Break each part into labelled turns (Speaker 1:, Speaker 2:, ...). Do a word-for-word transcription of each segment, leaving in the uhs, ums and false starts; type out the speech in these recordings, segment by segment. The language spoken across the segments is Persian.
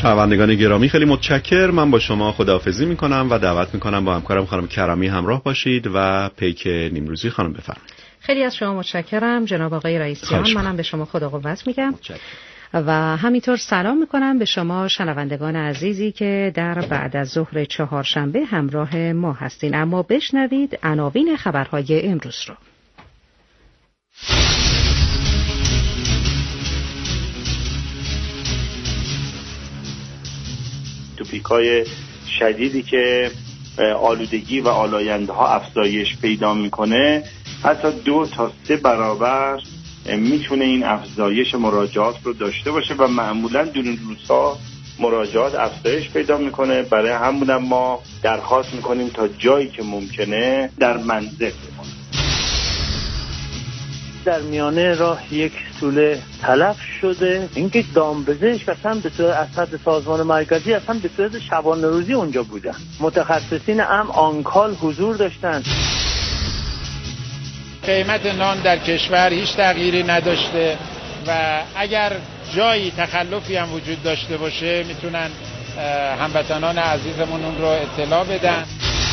Speaker 1: شنوندگان گرامی خیلی متشکر. من با شما خداحافظی میکنم و دعوت میکنم با همکارم خانم کرمی همراه باشید و پیک نیمروزی. خانم بفرمایید.
Speaker 2: خیلی از شما متشکرم جناب آقای رئیسیان. منم به شما خدا قوت میگم
Speaker 1: متشکرم.
Speaker 2: و همینطور سلام میکنم به شما شنوندگان عزیزی که در بعد از ظهر چهارشنبه همراه ما هستین. اما بشنوید عناوین خبرهای امروز رو.
Speaker 3: توپیکای شدیدی که آلودگی و آلاینده ها افزایش پیدا میکنه حتی دو تا سه برابر میتونه این افزایش مراجعات رو داشته باشه و معمولا در این روزها مراجعات افزایش پیدا میکنه. برای همون ما درخواست میکنیم تا جایی که ممکنه در منزل بمونید.
Speaker 4: در میانه راه یک توله تلف شده. اینکه دامپزشک اصلا به صورت از سطح سازمان مرکزی اصلا به صورت شبانه روزی اونجا بودن. متخصصین هم آنکال حضور داشتن.
Speaker 5: قیمت نان در کشور هیچ تغییری نداشته و اگر جایی تخلفی هم وجود داشته باشه میتونن هموطنان عزیزمون اون رو اطلاع بدن.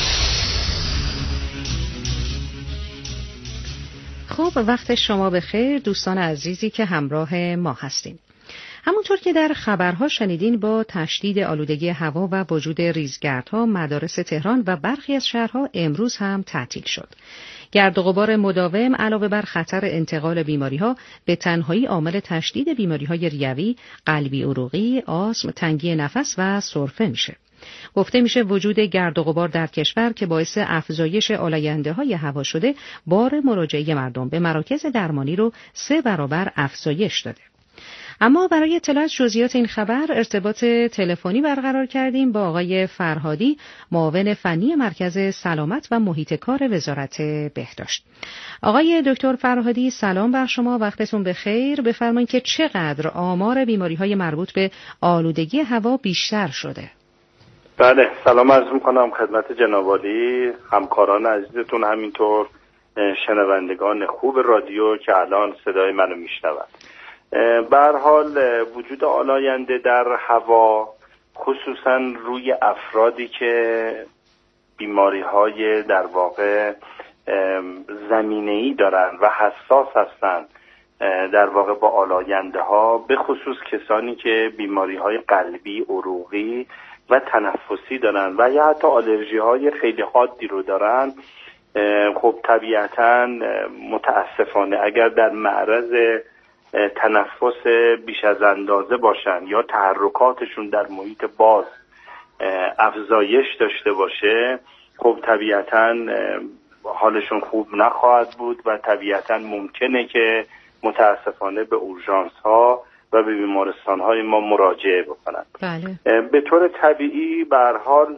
Speaker 2: خب وقت شما بخیر دوستان عزیزی که همراه ما هستین. همونطور که در خبرها شنیدین با تشدید آلودگی هوا و وجود ریزگردها مدارس تهران و برخی از شهرها امروز هم تعطیل شد. گرد و غبار مداوم علاوه بر خطر انتقال بیماری‌ها به تنهایی عامل تشدید بیماری‌های ریوی، قلبی عروقی، آسم، تنگی نفس و سرفه میشه. گفته میشه وجود گرد و غبار در کشور که باعث افزایش آلاینده‌های هوا شده، بار مراجعه مردم به مراکز درمانی رو سه برابر افزایش داده. اما برای اطلاع از جزئیات این خبر ارتباط تلفنی برقرار کردیم با آقای فرهادی، معاون فنی مرکز سلامت و محیط کار وزارت بهداشت. آقای دکتر فرهادی سلام بر شما، وقتتون بخیر. بفرمایید که چقدر آمار بیماری‌های مربوط به آلودگی هوا بیشتر شده؟
Speaker 3: بله، سلام عرض میکنم خدمت جناب عالی، همکاران عزیزتون، همینطور شنوندگان خوب رادیو که الان صدای منو میشنوند. به هر حال وجود آلاینده در هوا خصوصا روی افرادی که بیماری‌های در واقع زمینه‌ای دارن و حساس هستن در واقع با آلاینده ها، به خصوص کسانی که بیماری‌های قلبی، عروقی و تنفسی دارن و یا حتی آلرژی های خیلی حادی رو دارن، خب طبیعتاً متاسفانه اگر در معرض تنفس بیش از اندازه باشن یا تحرکاتشون در محیط باز افزایش داشته باشه، خب طبیعتاً حالشون خوب نخواهد بود و طبیعتاً ممکنه که متاسفانه به اورژانس ها و به بیمارستان های ما مراجعه بکنند.
Speaker 2: بله.
Speaker 3: به طور طبیعی به هر حال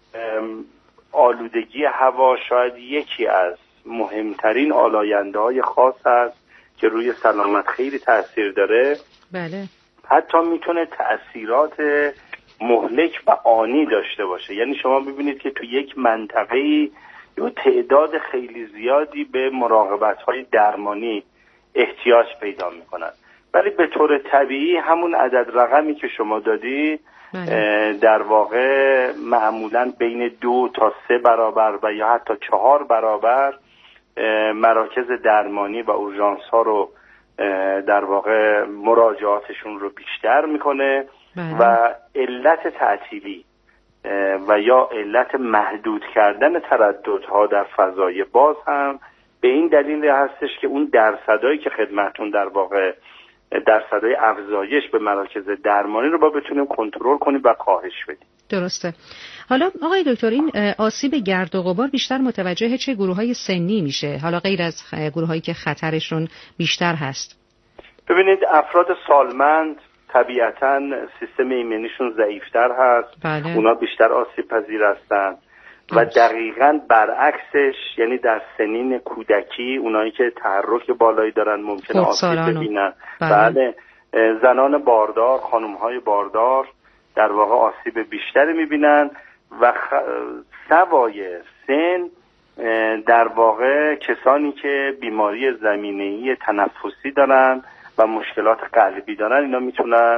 Speaker 3: آلودگی هوا شاید یکی از مهمترین آلاینده های خاص است که روی سلامت خیلی تأثیر داره.
Speaker 2: بله.
Speaker 3: حتی میتونه تأثیرات مهلک و آنی داشته باشه. یعنی شما ببینید که تو یک منطقه‌ای یه تعداد خیلی زیادی به مراقبت‌های درمانی احتیاج پیدا میکنن، ولی به طور طبیعی همون عدد رقمی که شما دادی در واقع معمولاً بین دو تا سه برابر و یا حتی چهار برابر مراکز درمانی و اورژانس ها رو در واقع مراجعاتشون رو بیشتر میکنه. بله. و علت تعطیلی و یا علت محدود کردن ترددها در فضای باز هم به این دلیل هستش که اون درصدایی که خدمتون در واقع درصدهای افزایش به مراکز درمانی رو با بتونیم کنترل کنیم و کاهش بدیم.
Speaker 2: درسته. حالا آقای دکتر این آسیب گرد و غبار بیشتر متوجه چه گروه‌های سنی میشه؟ حالا غیر از گروه‌هایی که خطرشون بیشتر هست.
Speaker 3: ببینید افراد سالمند طبیعتاً سیستم ایمنیشون ضعیف‌تر هست.
Speaker 2: بله.
Speaker 3: اونا بیشتر آسیب پذیر هستن. و دقیقاً برعکسش، یعنی در سنین کودکی اونایی که تحرک بالایی دارن ممکنه آسیب ببینن.
Speaker 2: بله.
Speaker 3: بله. زنان باردار، خانم‌های باردار در واقع آسیب بیشتری میبینن و خ... سوای سن در واقع کسانی که بیماری زمینه‌ای تنفسی دارن و مشکلات قلبی دارن، اینا میتونن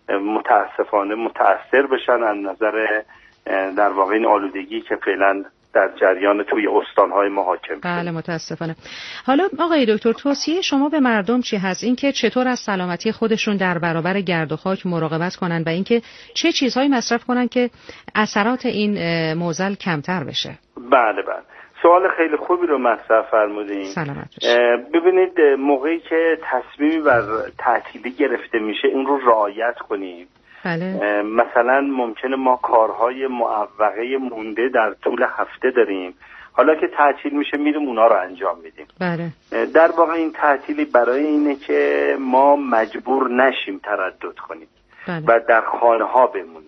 Speaker 3: متاسفانه متاثر بشن از نظر در واقع این آلودگی که فعلا در جریان توی استانهای ما حاکم.
Speaker 2: بله متاسفانه. حالا آقای دکتر توصیه شما به مردم چی هست؟ اینکه چطور از سلامتی خودشون در برابر گرد و خاک مراقبت کنن و اینکه چه چیزهایی مصرف کنن که اثرات این معضل کمتر بشه؟
Speaker 3: بله بله. سوال خیلی خوبی رو مطرح فرمودین.
Speaker 2: سلامت باشید.
Speaker 3: ببینید موقعی که تصمیمی بر تعطیلی گرفته میشه اون رو رعایت کنیم.
Speaker 2: بله.
Speaker 3: مثلا ممکنه ما کارهای معوقه مونده در طول هفته داریم، حالا که تعطیل میشه میریم اونا رو انجام میدیم.
Speaker 2: بله.
Speaker 3: در واقع این تعطیلی برای اینه که ما مجبور نشیم تردد کنیم.
Speaker 2: بله.
Speaker 3: و در خانه ها بمونیم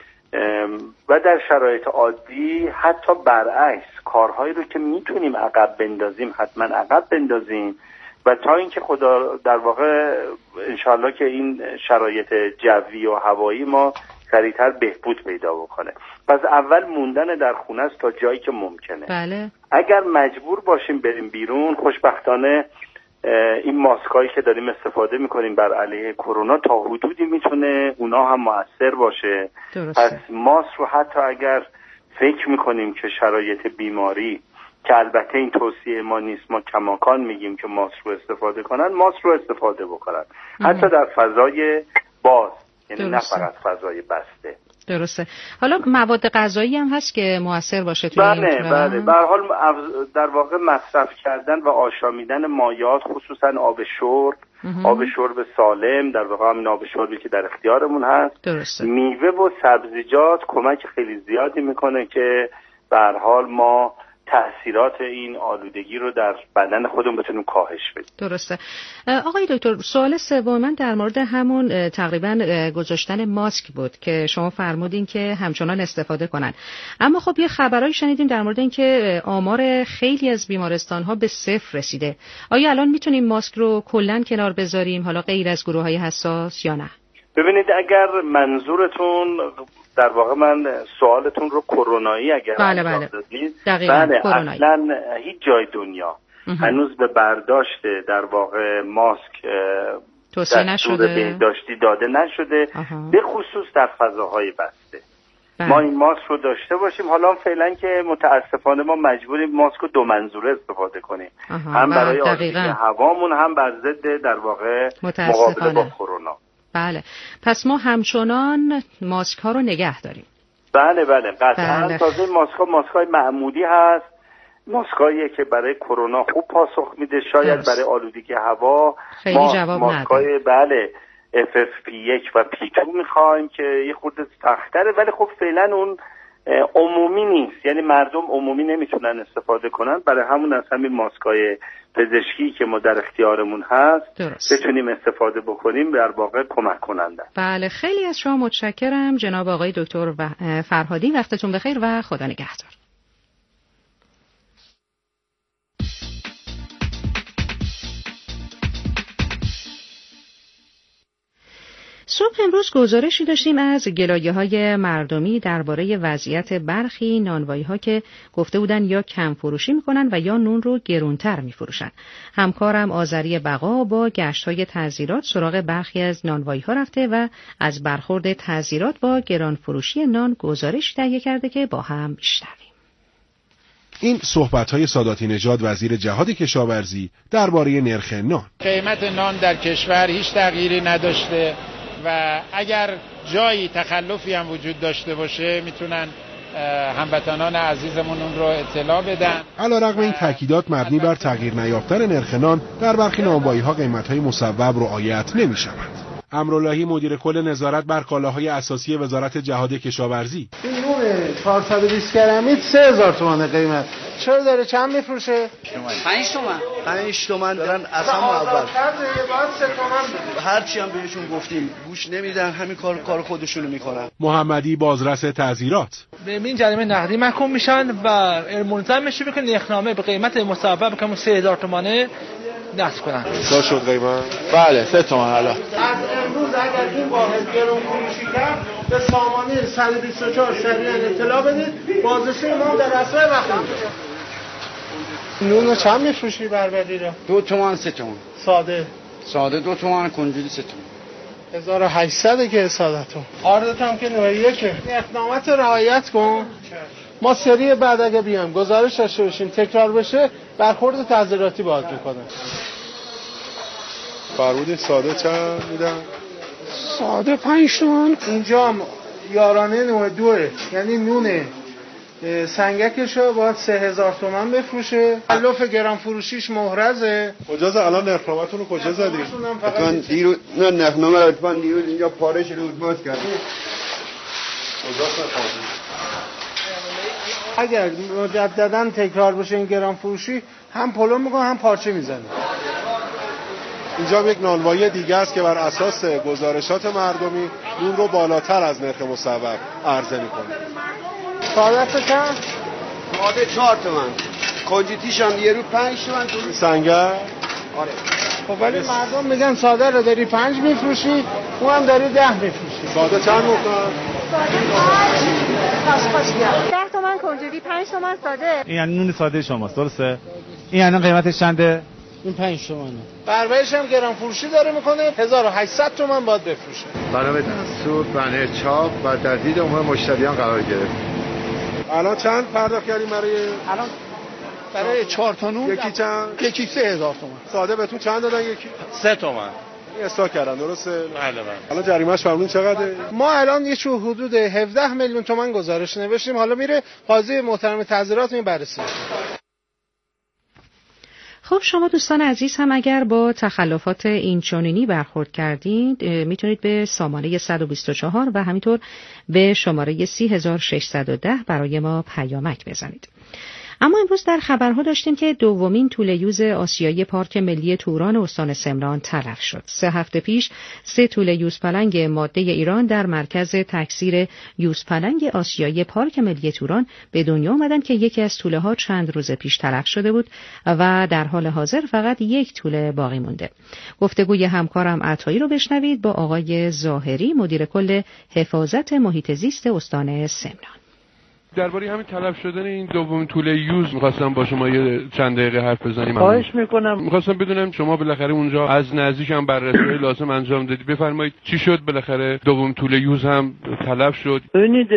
Speaker 3: و در شرایط عادی حتی برعکس کارهایی رو که میتونیم عقب بندازیم حتما عقب بندازیم و تا اینکه خدا در واقع انشالله که این شرایط جوی و هوایی ما سریعتر بهبود پیدا بکنه. پس اول موندن در خونه است تا جایی که ممکنه.
Speaker 2: بله.
Speaker 3: اگر مجبور باشیم بریم بیرون، خوشبختانه این ماسکایی که داریم استفاده میکنیم بر علیه کرونا تا حدودی میتونه اونا هم مؤثر باشه.
Speaker 2: درسته.
Speaker 3: پس ماسک رو حتی اگر فکر میکنیم که شرایط بیماری که البته این توصیه ما نیست، ما کماکان میگیم که ماسک رو استفاده کنن، ماسک رو استفاده بکنن حتی در فضای باز، یعنی نه فقط فضای بسته.
Speaker 2: درسته. حالا مواد غذایی هم هست که مؤثر باشه توی
Speaker 3: بله
Speaker 2: این
Speaker 3: بله به هر حال در واقع مصرف کردن و آشامیدن مایعات، خصوصا آب شرب، آب شرب سالم، در واقع همین آب شربی که در اختیارمون هست.
Speaker 2: درسته.
Speaker 3: میوه و سبزیجات کمک خیلی زیادی میکنه که به هر حال ما تأثیرات این آلودگی رو در بدن خودمون بتونیم کاهش بدیم.
Speaker 2: درسته. آقای دکتر سوال سوم من در مورد همون تقریبا گذاشتن ماسک بود که شما فرمودین که همچنان استفاده کنن، اما خب یه خبرایی شنیدیم در مورد اینکه آمار خیلی از بیمارستان‌ها به صفر رسیده. آیا الان میتونیم ماسک رو کلاً کنار بذاریم، حالا غیر از گروه‌های حساس یا نه؟
Speaker 3: ببینید اگر منظورتون در واقع من سوالتون رو کرونایی اگر
Speaker 2: بله بله
Speaker 3: دادید،
Speaker 2: بله
Speaker 3: اصلا هیچ جای دنیا هنوز به برداشت در واقع ماسک
Speaker 2: توصیه نشده،
Speaker 3: بهداشتی داده نشده، به خصوص در فضاهای بسته.
Speaker 2: بله. ما
Speaker 3: این ماسک رو داشته باشیم. حالا فعلا که متاسفانه ما مجبوریم ماسک رو دو منظوره استفاده کنیم، هم برای آلودگی هوامون هم بر ضد در واقع مقابله با کرونا.
Speaker 2: بله. پس ما همچنان ماسک ها رو نگه داریم.
Speaker 3: بله بله قطعا.
Speaker 2: بله.
Speaker 3: تازه ماسک ها ماسک های معمولی هست، ماسک هاییه که برای کرونا خوب پاسخ میده. شاید درست. برای آلودگی هوا
Speaker 2: خیلی ما جواب
Speaker 3: ماسک های بله اف اف پی یک و پی دو میخوایم که یه خورده سخت‌تره، ولی خب فعلا اون عمومی نیست، یعنی مردم عمومی نمیتونن استفاده کنن. برای همون از همین ماسکای پزشکی که ما در اختیارمون هست درست. بتونیم استفاده بکنیم، در واقع کمک کننده.
Speaker 2: بله خیلی از شما متشکرم جناب آقای دکتر فرهادی، وقتتون بخیر و خدا نگهدار. صبح امروز گزارشی داشتیم از گلایه‌های مردمی درباره وضعیت برخی نانوایی‌ها که گفته بودن یا کم فروشی می‌کنن و یا نون رو گرونتر می‌فروشن. همکارم آذری بقا با گشت‌های تعزیرات سراغ برخی از نانوایی‌ها رفته و از برخورد تعزیرات با گران فروشی نان گزارشی تهیه کرده که با هم بشنویم.
Speaker 6: این صحبت‌های ساداتی نژاد وزیر جهاد کشاورزی درباره نرخ نان.
Speaker 5: قیمت نان در کشور هیچ تغییری نداشته و اگر جایی تخلفی هم وجود داشته باشه میتونن هموطنان عزیزمون اون رو اطلاع بدن.
Speaker 6: علیرغم این تاکیدات مبنی بر تغییر نیافتن نرخ نان در برخی نانوایی‌ها قیمت‌های مصوب رعایت نمی‌شود. امراللهی مدیر کل نظارت بر کالاهای اساسی وزارت جهاد کشاورزی:
Speaker 7: این نون چهارصد و بیست گرمی سه هزار تومان قیمت، چرا داره چند میفروشه؟
Speaker 8: پنج تومن. پنج تومن دارن اصلا اول. هر چی هم بهشون گفتیم گوش نمیدن، همین کار کار خودشونو میکنن.
Speaker 6: محمدی بازرس تعزیرات:
Speaker 9: به این جریمه نقدی محکوم میشن و ملزم میشه که نرخنامه به قیمت مصوب که سه هزار تومانه نصب کنن.
Speaker 6: چقدر شد قیمت؟
Speaker 9: بله سه تومن. حالا
Speaker 7: از امروز اگر این واحد گرون فروشی کرد به سامانه صد و بیست و چهار شهریان اطلاع بدید، بازرسی ما در اسرع وقت میشه. نون رو چند میفروشی بربری رو؟
Speaker 8: دو تومن سه تومن.
Speaker 7: ساده؟
Speaker 8: ساده دو تومن، کنجولی سه تومن.
Speaker 7: هزار و هشتصد که حسادتون عرضت هم که نوع یکه اقدامات رعایت کن. ما سری بعد اگه بیام گزارش داشته باشیم تکرار بشه برخورد تعزیراتی باید میکنه.
Speaker 6: فرمود ساده چند میدن؟
Speaker 7: ساده پنج تومن. اینجا یارانه نوع دوه، یعنی نونه سنگکشو باید سه هزار تومن بفروشه. تکلف گرم فروشیش محرزه.
Speaker 6: کجاست الان نرخنامه‌تون رو کجا زدید؟
Speaker 10: من دیروز نه نرخنامه رو من دیروز اینجا پارش رو باز کردم.
Speaker 6: کجاست نرخنامه؟
Speaker 7: اگر مجددا تکرار بشه این گرم فروشی هم پلو میکنه هم پارچه میزنه.
Speaker 6: اینجا یک نانوایی دیگه است که بر اساس گزارشات مردمی نون رو بالاتر از نرخ مصوب عرضه میکنه.
Speaker 7: ساده چند؟
Speaker 10: ساده چهار تومن. کنجیتیش هم یه رو پنج تومن.
Speaker 6: سنگر؟
Speaker 10: آره.
Speaker 7: خب ولی مردم میگن ساده رو داری پنج میفروشی، اون هم داری ده میفروشی.
Speaker 6: ساده چند میکنن؟
Speaker 11: ده تومن کنجدی، پنج تومن ساده.
Speaker 12: این یعنی نون ساده شماست، درسته؟ این یعنی قیمتش چنده؟
Speaker 7: این پنج تومنه. بربرش هم گرم فروشی داره میکنه، هزار و هشتصد تومن باید بفروشه.
Speaker 13: بنا به دستور بنر چاپ و در دید عموم مشتریان قرار گرفت.
Speaker 6: الان چند پرداخت کردیم برای
Speaker 7: الان برای چهار تا نون؟
Speaker 6: یکی چند؟
Speaker 7: یکی سه هزار تومن.
Speaker 6: ساده بهتون چند دادن یکی؟
Speaker 14: سه تومن.
Speaker 6: استاک کردن، درسته؟
Speaker 14: بله بله.
Speaker 6: حالا جریمه‌اش فرمودین چقدره؟
Speaker 7: ما الان یه چه حدود هفده میلیون تومان گزارش نوشتیم، حالا میره قاضی محترم تعزیرات این بررسی.
Speaker 2: خب شما دوستان عزیز هم اگر با تخلفات اینچنینی برخورد کردید میتونید به سامانه صد و بیست و چهار و همینطور به شماره سی هزار و ششصد و ده برای ما پیامک بزنید. اما امروز در خبرها داشتیم که دومین توله آسیایی پارک ملی توران استان سمنان تلف شد. سه هفته پیش سه توله یوزپلنگ ماده ایران در مرکز تکثیر یوزپلنگ آسیایی پارک ملی توران به دنیا آمدند که یکی از توله ها چند روز پیش تلف شده بود و در حال حاضر فقط یک توله باقی مونده. گفتگوی همکارم عطایی رو بشنوید با آقای ظاهری، مدیر کل حفاظت محیط زیست استان سمنان.
Speaker 15: درباره همین تلف شدن این دومین توله یوز می‌خواستم با شما یه چند دقیقه حرف بزنیم.
Speaker 4: خواهش می‌کنم.
Speaker 15: می‌خواستم بدونم شما بالاخره اونجا از نزدیک هم بررسی‌های لازم انجام دادید. بفرمایید چی شد بالاخره دومین توله یوز هم تلف شد؟
Speaker 4: ببینید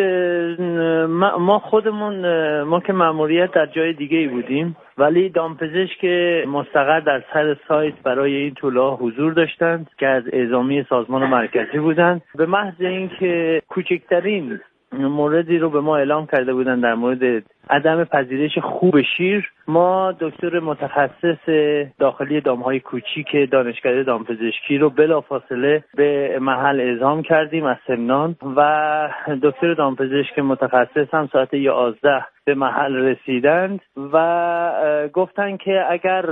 Speaker 4: ما خودمون ما که مأموریت در جای دیگه‌ای بودیم، ولی دامپزشک مستقر در سر سایت برای این توله حضور داشتند که از اعزامی سازمان مرکزی بودند. به محض اینکه کوچکترین موردی رو به ما اعلام کرده بودن در مورد عدم پذیرش خوب شیر، ما دکتر متخصص داخلی دامهای کوچیک دانشکده دامپزشکی رو بلافاصله به محل اعزام کردیم از سمنان و دکتر دامپزشک متخصص هم ساعت یازده به محل رسیدند و گفتن که اگر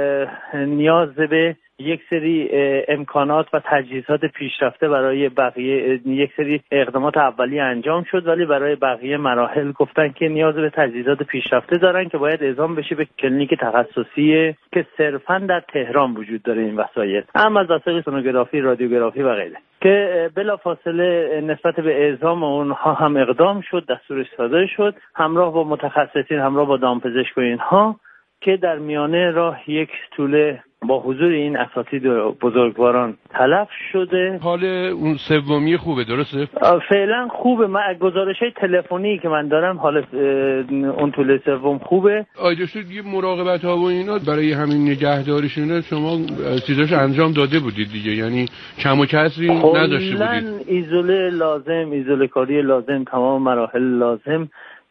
Speaker 4: نیاز به یک سری امکانات و تجهیزات پیشرفته برای بقیه یک سری اقدامات اولیه انجام شد، ولی برای بقیه مراحل گفتن که نیاز به تجهیزات پیشرفته دارن که باید اعزام بشه به کلینیک تخصصی که صرفاً در تهران وجود داره این وسایل، هم از وسایل سونوگرافی، رادیوگرافی و غیره، که بلافاصله نسبت به اعزام اونها هم اقدام شد، دستورش صادر شد همراه با متخصصین، همراه با دامپزشک و اینها، که در میانه راه یک توله با حضور این اساتید بزرگواران تلف شده.
Speaker 15: حال اون سومی خوبه، درسته؟
Speaker 4: فعلا خوبه. من گزارش‌های تلفنی که من دارم حال اون توله سوم خوبه.
Speaker 15: آیده شد یه مراقبت ها و اینا برای همین نگهداریش اینا شما چیزاش انجام داده بودید دیگه، یعنی کم و کسری نداشته بودید؟
Speaker 4: ایزوله لازم، ایزوله کاری لازم، تمام مراحل لازم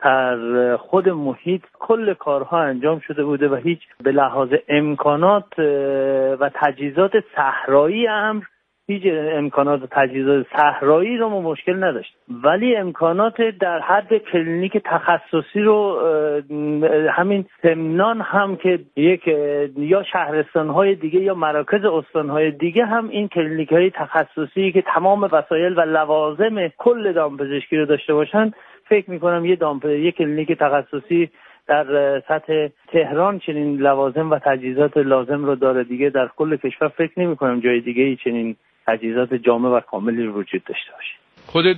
Speaker 4: در خود محیط کل کارها انجام شده بوده و هیچ به لحاظ امکانات و تجهیزات صحرایی امر هیچ امکانات و تجهیزات صحرایی رو ما مشکل نداشت، ولی امکانات در حد کلینیک تخصصی رو همین سمنان هم که یک یا شهرستان‌های دیگه یا مراکز استان‌های دیگه هم این کلینیک‌های تخصصی که تمام وسایل و لوازم کل دامپزشکی رو داشته باشن، فکر میکنم یه دامپ یک کلینیک تخصصی در سطح تهران چنین لوازم و تجهیزات لازم رو داره. دیگه در کل کشور فکر نمیکنم جای دیگه ای چنین تجهیزات جامع و کاملی وجود داشته باشه.
Speaker 15: خودت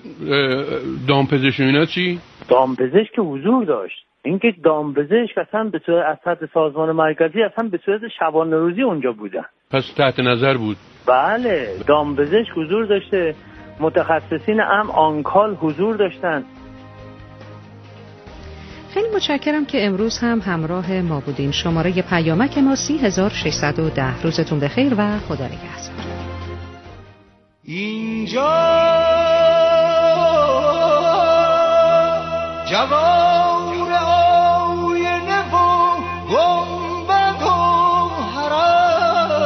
Speaker 15: دامپزشک اینا چی؟
Speaker 4: دامپزشک که حضور داشت. اینکه دامپزشک اصلا به صورت از سطح سازمان مرکزی اصلا به صورت شبانه روزی اونجا بودن.
Speaker 15: پس تحت نظر بود.
Speaker 4: بله، دامپزشک حضور داشته، متخصصین ام آنکال حضور داشتن.
Speaker 2: خیلی متشکرم که امروز هم همراه ما بودین. شماره پیامک ما سی هزار و ششصد و ده. روزتون بخیر و خدا نگهدار.
Speaker 14: اینجا جوار آینه و گنبد و حرم،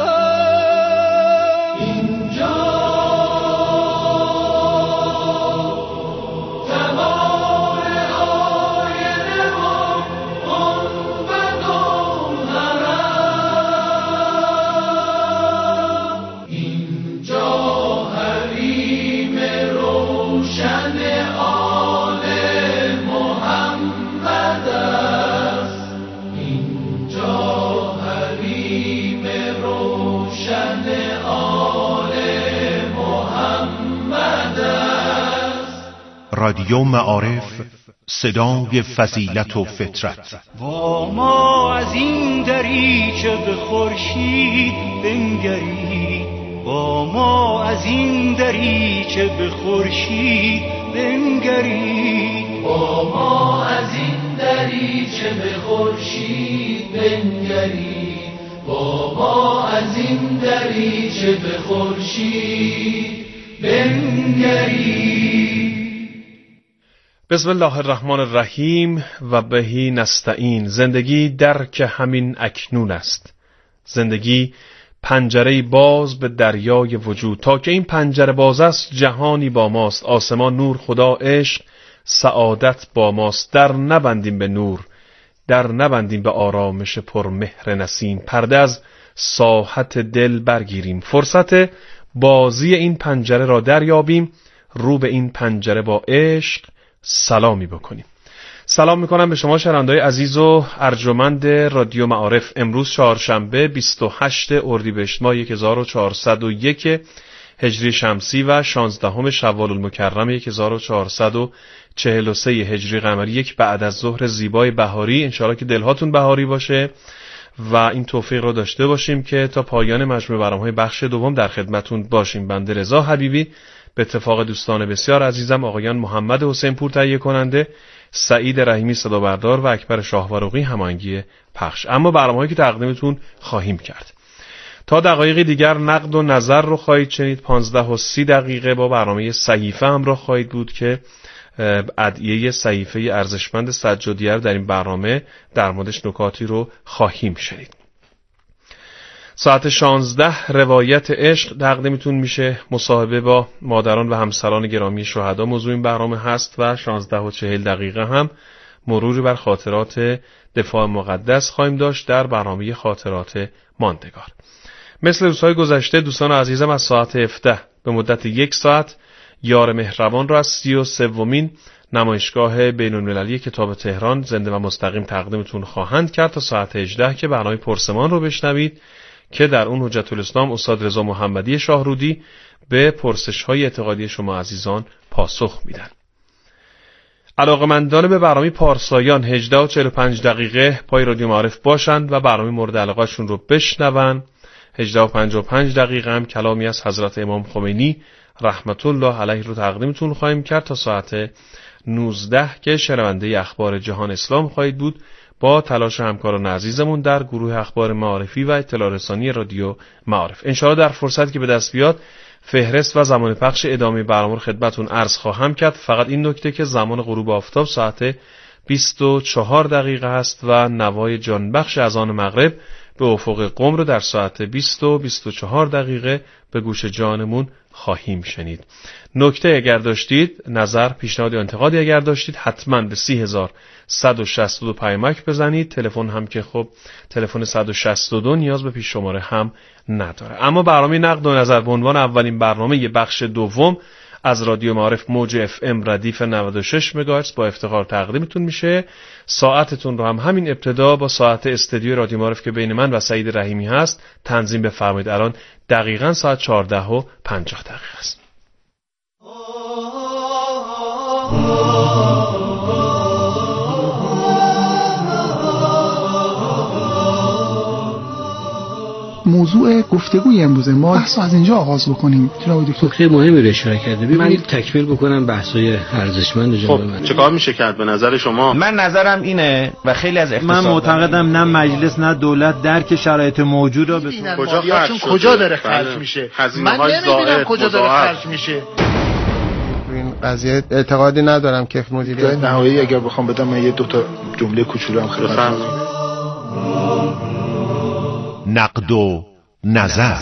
Speaker 14: اینجا جوار آینه و گنبد و حرم، اینجا حریم روشن آل محمد است، اینجا حریم روشن آل محمد است.
Speaker 16: رادیو معارف، صدای فضیلت و فطرت.
Speaker 14: با ما از این دریچه به خورشید بنگرید، با ما از این دریچه به خورشید بنگرید، با ما از این دریچه به خورشید بنگرید، با ما از این دریچه به خورشید بنگرید.
Speaker 17: بسم الله الرحمن الرحیم و بهی نستعین. زندگی درک همین اکنون است. زندگی پنجره باز به دریای وجود. تا که این پنجره باز است جهانی با ماست. آسمان نور، خدا عشق، سعادت با ماست. در نبندیم به نور، در نبندیم به آرامش پرمهر نسیم. پرده از ساحت دل برگیریم. فرصت بازی این پنجره را دریابیم. رو به این پنجره با عشق سلامی بکنیم. سلام میکنم به شما شنونده‌های عزیز و ارجمند رادیو معارف. امروز چهارشنبه بیست و هشتم اردیبهشت ماه هزار و چهارصد و یک هجری شمسی و شانزدهم شوال المکرم هزار و چهارصد و چهل و سه هجری قمری، یک بعد از ظهر زیبای بهاری. انشاءالله که دلهاتون بهاری باشه و این توفیق رو داشته باشیم که تا پایان مجموعه برنامه‌های بخش دوم در خدمتون باشیم. بنده رضا حبیبی به اتفاق دوستان بسیار عزیزم آقایان محمد حسین پور تهیه کننده، سعید رحیمی صدا بردار و اکبر شاهوارقی هماهنگی پخش. اما برنامه‌هایی که تقدیمتون خواهیم کرد تا دقایقی دیگر نقد و نظر رو خواهید شنید. پانزده و سی دقیقه با برنامه صحیفه همراه خواهید بود که ادعیه صحیفه ارزشمند سجادیه رو در این برنامه در موردش نکاتی رو خواهیم شنید. ساعت شانزده روایت عشق تقدیمتون میشه. مصاحبه با مادران و همسران گرامی شهدا موضوع این برنامه هست و شانزده و چهل دقیقه هم مروری بر خاطرات دفاع مقدس خواهیم داشت در برنامه خاطرات ماندگار. مثل روزهای گذشته دوستان عزیزم از ساعت هفده به مدت یک ساعت یار مهربان را از سی و سومین نمایشگاه بین‌المللی کتاب تهران زنده و مستقیم تقدیمتون خواهند کرد تا ساعت هجده که برنامه پرسمان رو بشنوید که در اون حجت الاسلام استاد رضا محمدی شاهرودی به پرسش‌های اعتقادی شما عزیزان پاسخ میدن. علاقه‌مندان به برنامه پارسایان هجده و چهل و پنج دقیقه پای رادیو معارف باشند و برنامه مورد علاقه‌شون رو بشنون. هجده و پنجاه و پنج دقیقه هم کلامی از حضرت امام خمینی رحمت الله علیه رو تقدیمتون خواهیم کرد تا ساعت نوزده که شنونده اخبار جهان اسلام خواهید بود با تلاش همکاران عزیزمون در گروه اخبار معارفی و اطلاع رسانی رادیو معارف. انشاءالله در فرصت که به دست بیاد فهرست و زمان پخش ادامه برنامه رو خدمتتون عرض خواهم کرد. فقط این نکته که زمان غروب آفتاب ساعت بیست و چهار دقیقه است و نوای جانبخش اذان مغرب به افق قم رو در ساعت بیست و بیست و چهار دقیقه به گوش جانمون خواهیم شنید. نکته اگر داشتید، نظر، پیشنهاد یا انتقادی اگر داشتید حتما به سی هزار صد و شصت و دو پیامک بزنید. تلفن هم که خب تلفن صد و شصت و دو نیاز به پیش شماره هم نداره. اما برنامه نقد و نظر به عنوان اولین برنامه یه بخش دوم از رادیو معارف موج اف ام ردیف نود و شش مگاهرتز با افتخار تقدیمتون میشه. ساعتتون رو هم همین ابتدا با ساعت استودیو رادیو معارف که بین من و سعید رحیمی هست تنظیم بفرمایید. الان دقیقاً ساعت چهارده و پنجاه دقیقه است.
Speaker 18: موضوع گفتگوی امروز ما بحث از اینجا آغاز بکنیم. جناب دکتر
Speaker 19: نکته مهمی رو اشاره کرده. ببینید تکمیل بکنم بحث‌های ارزشمند جناب من.
Speaker 1: خب چیکار میشه کرد به نظر شما؟
Speaker 12: من نظرم اینه و خیلی از اقتصاد من معتقدم نه مجلس نه دولت درک شرایط موجود رو بتونه
Speaker 7: کجا خرج کجا داره خرج میشه. من نمیدونم کجا داره خرج میشه.
Speaker 20: این قضیه اعتقادی ندارم که مدیریت
Speaker 7: نهایی اگر بخوام بدم من یه دو تا جمله کوچولو هم خدمت
Speaker 16: نقد و نظر.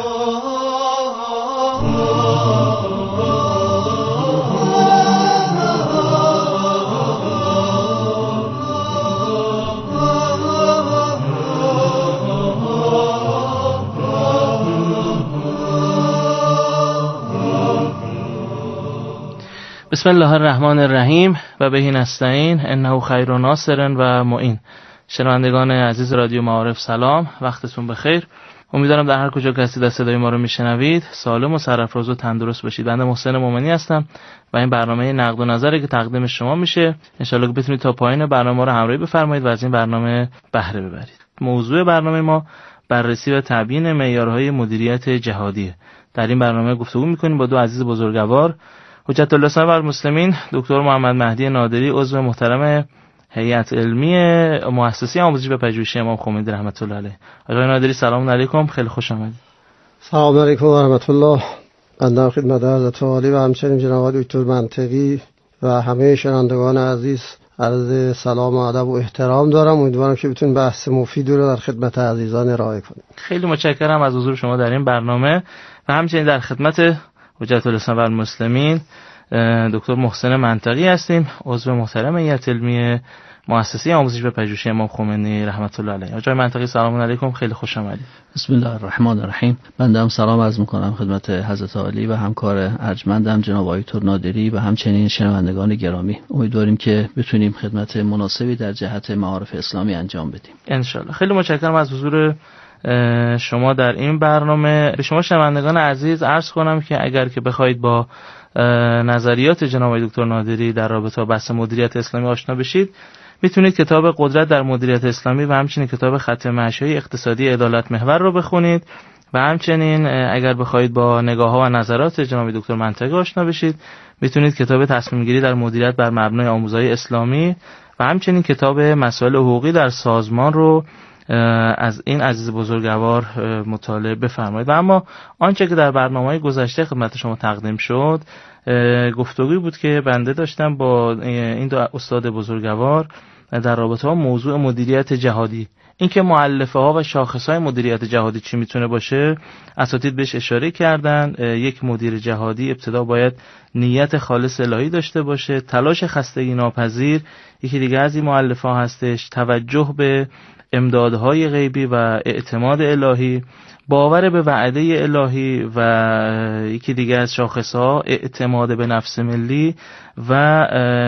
Speaker 21: بسم الله الرحمن الرحیم و بهی نستعین انه خیر ناصر و معین. شنوندگان عزیز رادیو معارف سلام، وقتتون بخیر. امیدوارم در هر کجا که هستید صدای ما رو میشنوید سالم و سرفراز و تندرست باشید. بنده محسن مومنی هستم و این برنامه نقد و نظری که تقدیم شما میشه ان شاء الله که بتونید تا پایین برنامه ما رو همراهی بفرمایید و از این برنامه بهره ببرید. موضوع برنامه ما بررسی و تبیین معیارهای مدیریت جهادی. در این برنامه گفتگو میکنیم با دو عزیز بزرگوار، حجت الله و المسلمین دکتر محمد مهدی نادری، عضو محترم هیئت علمی مؤسسه آموزش و پژوهش امام خمینی رحمت الله علیه. آقای نادری سلام علیکم، خیلی خوش آمدید.
Speaker 22: سلام علیکم و رحمت الله. بنده خدمت حضرت عالی و همچنین جناب دکتر منطقی و همه شنوندگان عزیز عرض سلام و ادب و احترام دارم. امیدوارم که بتونیم بحث مفیدی رو در خدمت عزیزان ارائه کنیم.
Speaker 21: خیلی متشکرم از حضور شما در این برنامه و همچنین در خدمت حجت الله و المسلمین دکتر محسن منطقی هستیم، عضو محترم هیئت علمی مؤسسه آموزش و پژوهش امام خمینی رحمت الله علیه. آقای منطقی سلام علیکم، خیلی خوش آمدید.
Speaker 23: بسم الله الرحمن الرحیم. بنده هم سلام عرض می‌کنم خدمت حضرت عالی و همکار ارجمندم جناب آقای دکتر نادری و همچنین شنوندگان گرامی. امیدواریم که بتونیم خدمت مناسبی در جهت معارف اسلامی انجام بدیم
Speaker 21: ان شاء الله. خیلی متشکرم از حضور شما در این برنامه. به شما شنوندگان عزیز عرض کنم که اگر که بخواید با نظریات جناب دکتر نادری در رابطه با بحث مدیریت اسلامی آشنا بشید، میتونید کتاب قدرت در مدیریت اسلامی و همچنین کتاب خط مشی اقتصادی عدالت محور رو بخونید و همچنین اگر بخواید با نگاه‌ها و نظرات جناب دکتر منطقی آشنا بشید، میتونید کتاب تصمیم گیری در مدیریت بر مبنای آموزهای اسلامی و همچنین کتاب مسائل حقوقی در سازمان رو از این عزیز بزرگوار مطالعه بفرمایید. و اما آنچه که در برنامه‌های گذشته خدمت شما تقدیم شد گفتگویی بود که بنده داشتم با این دو استاد بزرگوار در رابطه با موضوع مدیریت جهادی، اینکه مؤلفه ها و شاخص های مدیریت جهادی چی میتونه باشه. اساتید بهش اشاره کردن. یک مدیر جهادی ابتدا باید نیت خالص الهی داشته باشه، تلاش خستگی ناپذیر یکی دیگه از این مؤلفه ها هستش، توجه به امدادهای غیبی و اعتماد الهی، باور به وعده الهی و یکی دیگه از شاخصها اعتماد به نفس ملی و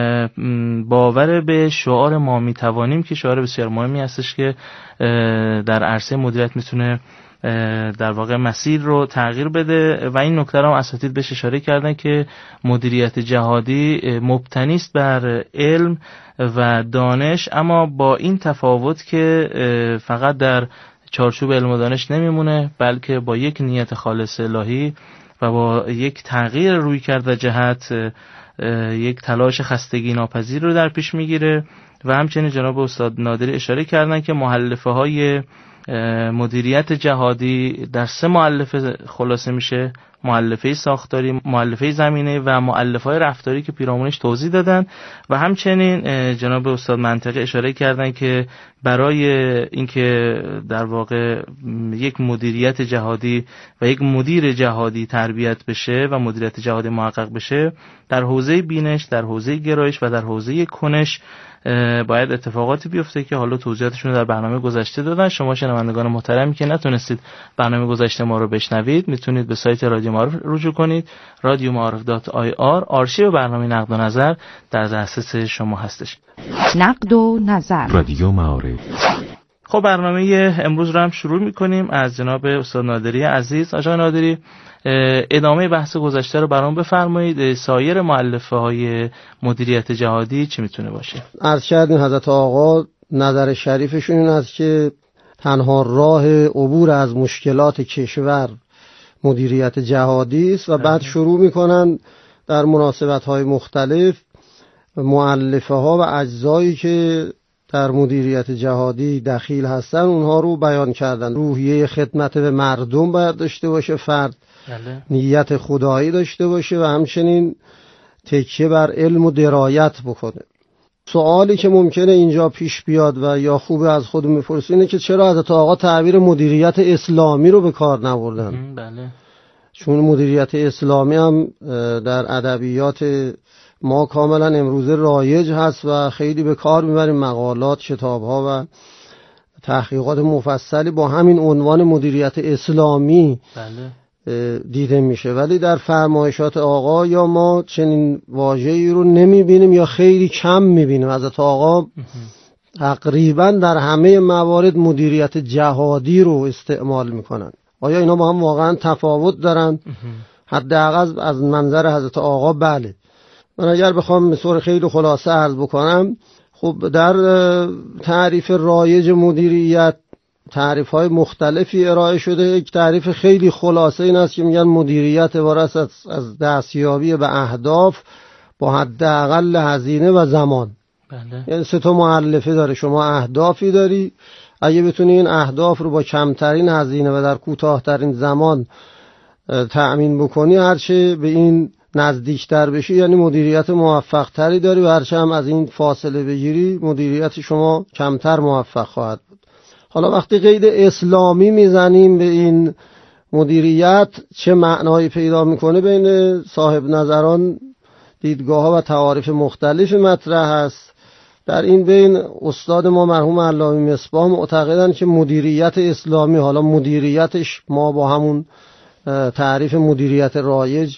Speaker 21: باور به شعار ما میتوانیم که شعار بسیار مهمی هستش که در عرصه مدیریت میتونه در واقع مسیر رو تغییر بده. و این نکته رو هم اساتید بهش اشاره کردن که مدیریت جهادی مبتنی است بر علم و دانش، اما با این تفاوت که فقط در چارچوب علم و دانش نمیمونه، بلکه با یک نیت خالص الهی و با یک تغییر روی کرد و جهت یک تلاش خستگی ناپذیر رو در پیش میگیره. و همچنین جناب استاد نادری اشاره کردن که مؤلفه های مدیریت جهادی در سه مؤلفه خلاصه میشه: مؤلفه ساختاری، مؤلفه زمینه و مؤلفه‌های رفتاری که پیرامونش توضیح دادن. و همچنین جناب استاد منطقی اشاره کردن که برای اینکه در واقع یک مدیریت جهادی و یک مدیر جهادی تربیت بشه و مدیریت جهادی محقق بشه، در حوزه بینش، در حوزه گرایش و در حوزه کنش باید اتفاقاتی بیفته که حالا توضیحاتشون رو در برنامه گذشته دادن. شما شنوندگان محترمی که نتونستید برنامه گذشته ما رو بشنوید، میتونید به سایت رادیو معارف رجوع کنید. رادیو معارف دات آی آر آرشیو برنامه نقد و نظر در دسترس شما هستش.
Speaker 2: نقد و نظر
Speaker 16: رادیو معارف.
Speaker 21: خب برنامه امروز رو هم شروع میکنیم از جناب استاد نادری عزیز. آقای نادری ادامه بحث گذشته رو برام بفرمایید. سایر مؤلفه های مدیریت جهادی چی میتونه باشه؟
Speaker 22: عرض کردیم حضرت آقا نظر شریفشون این است که تنها راه عبور از مشکلات کشور مدیریت جهادی است و بعد شروع میکنن در مناسبت‌های مختلف مؤلفه ها و اجزایی که در مدیریت جهادی دخیل هستن اونها رو بیان کردن. روحیه خدمت به مردم باید داشته باشه فرد، بله. نیت خدایی داشته باشه و همچنین تکیه بر علم و درایت بکنه. سوالی که ممکنه اینجا پیش بیاد و یا خوبه از خودم میپرسیم اینه که چرا حضرت آقا تعبیر مدیریت اسلامی رو به کار نبردن؟
Speaker 21: بله.
Speaker 22: چون مدیریت اسلامی هم در ادبیات ما کاملا امروزه رایج هست و خیلی به کار میبریم، مقالات، کتاب‌ها و تحقیقات مفصلی با همین عنوان مدیریت اسلامی بله. دیده میشه، ولی در فرمایشات آقا یا ما چنین واژه‌ای رو نمیبینیم یا خیلی کم میبینیم. حضرت آقا تقریبا در همه موارد مدیریت جهادی رو استعمال میکنن. آیا اینا با هم واقعا تفاوت دارن؟ حداقل از منظر حضرت آقا بله. من اگر بخوام به صورت خیلی خلاصه عرض بکنم، خب در تعریف رایج مدیریت تعریف‌های مختلفی ارائه شده. یک تعریف خیلی خلاصه این است که میگن مدیریت عبارت است از دستیابی به اهداف با حداقل هزینه و زمان.
Speaker 21: بله.
Speaker 22: یعنی سه تا مؤلفه داره. شما اهدافی داری، اگه بتونی این اهداف رو با کمترین هزینه و در کوتاه‌ترین زمان تأمین بکنی، هرچه به این نزدیکتر بشی یعنی مدیریت موفق تری داری و هرچه هم از این فاصله بگیری مدیریت شما کمتر موفق خواهد بود. حالا وقتی قید اسلامی میزنیم به این مدیریت چه معنایی پیدا میکنه؟ بین صاحب نظران دیدگاه ها و تعاریف مختلف مطرح است. در این بین استاد ما مرحوم علامه مصباح معتقدن که مدیریت اسلامی، حالا مدیریتش ما با همون تعریف مدیریت رایج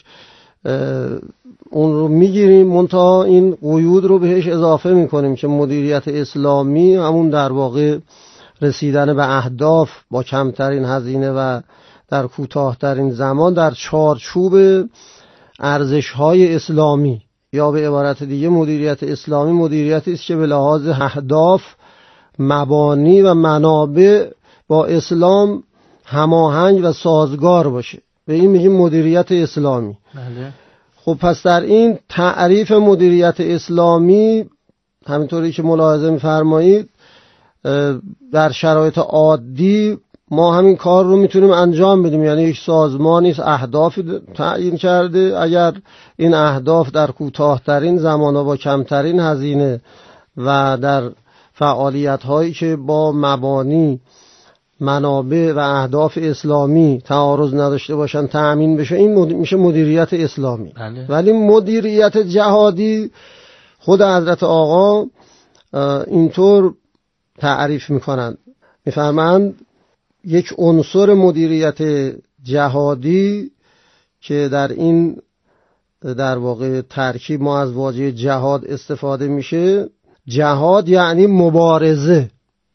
Speaker 22: اون رو میگیریم، منتها این قیود رو بهش اضافه میکنیم که مدیریت اسلامی همون در واقع رسیدن به اهداف با کمترین هزینه و در کوتاهترین زمان در چارچوب ارزش‌های اسلامی، یا به عبارت دیگه مدیریت اسلامی مدیریتی است که به لحاظ اهداف، مبانی و منابع با اسلام هماهنگ و سازگار باشه. به این میگیم مدیریت اسلامی.
Speaker 21: بله.
Speaker 22: خب پس در این تعریف مدیریت اسلامی همینطوری که ملاحظه می‌فرمایید در شرایط عادی ما همین کار رو میتونیم انجام بدیم. یعنی یک سازمانی اهدافی تعیین کرده، اگر این اهداف در کوتاه‌ترین زمان و با کمترین هزینه و در فعالیت‌هایی که با مبانی، منابع و اهداف اسلامی تعارض نداشته باشن تأمین بشه، این مد... میشه مدیریت اسلامی.
Speaker 21: بله.
Speaker 22: ولی مدیریت جهادی خود حضرت آقا اینطور تعریف میکنند، میفرمایند یک عنصر مدیریت جهادی که در این در واقع ترکیب ما از واژه جهاد استفاده میشه، جهاد یعنی مبارزه.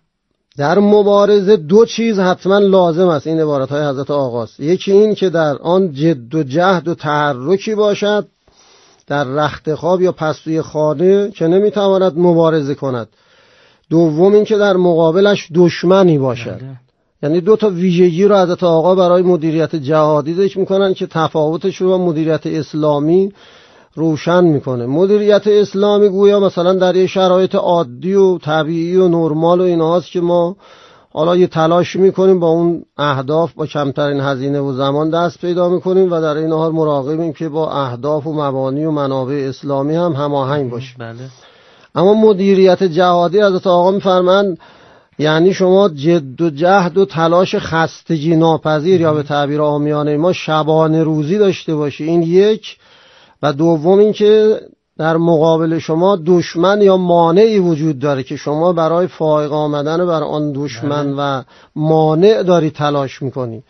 Speaker 22: در مبارزه دو چیز حتما لازم است، این عبارت های حضرت آقاست. یکی این که در آن جد و جهد و تحرکی باشد، در رخت خواب یا پستوی خانه که نمیتواند مبارزه کند. دوم این که در مقابلش دشمنی باشد. بله. یعنی دو تا ویژگی رو حضرت آقا برای مدیریت جهادی ذکر میکنن که تفاوتش رو با مدیریت اسلامی روشن میکنه. مدیریت اسلامی گویا مثلا در یه شرایط عادی و طبیعی و نرمال و اینهاست که ما حالا یه تلاش میکنیم با اون اهداف با کمترین هزینه و زمان دست پیدا میکنیم و در این حال مراقبیم که با اهداف و مبانی و منابع اسلامی هم هماهنگ باشه.
Speaker 21: بله.
Speaker 22: اما مدیریت جهادی حضرت آقا میفرمایند یعنی شما جد و جهد و تلاش خستگی ناپذیر یا به تعبیر عامیانه ما شبانه روزی داشته باشی، این یک. و دوم این که در مقابل شما دشمن یا مانعی وجود داره که شما برای فائق آمدن بر آن دشمن و مانع داری تلاش میکنی.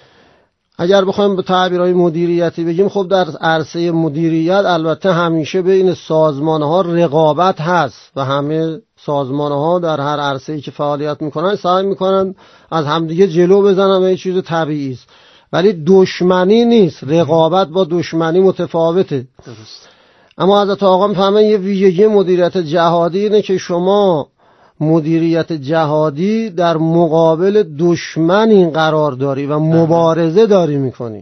Speaker 22: اگر بخوایم به تعبیرهای مدیریتی بگیم، خب در عرصه مدیریت البته همیشه بین سازمانها رقابت هست و همه سازمانها در هر عرصه‌ای که فعالیت میکنن سعی میکنن از همدیگه جلو بزنن و این چیز طبیعی است، ولی دشمنی نیست. رقابت با دشمنی متفاوته.
Speaker 21: درست.
Speaker 22: اما حضرت آقا میفهمن یه ویژگی مدیریت جهادی اینه که شما مدیریت جهادی در مقابل دشمن این قرار داری و مبارزه داری میکنی.